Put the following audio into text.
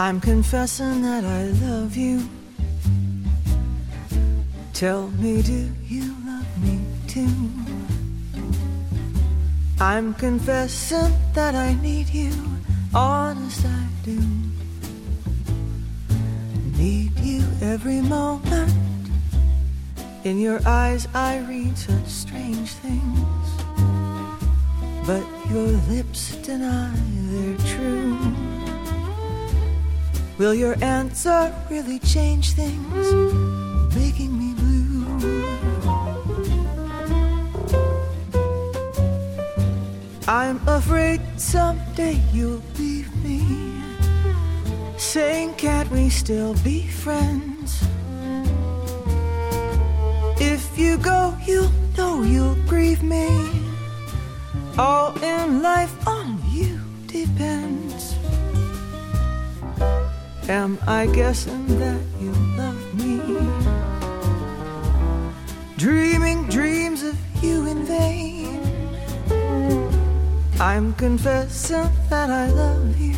I'm confessing that I love you. Tell me, do you love me too? I'm confessing that I need you, honest I do. Need you every moment. In your eyes I read such strange things, but your lips deny they're true. Will your answer really change things, making me blue? I'm afraid someday you'll leave me, saying can't we still be friends? If you go, you'll know you'll grieve me. All in life on you depends. Am I guessing that you love me? Dreaming dreams of you in vain. I'm confessing that I love you.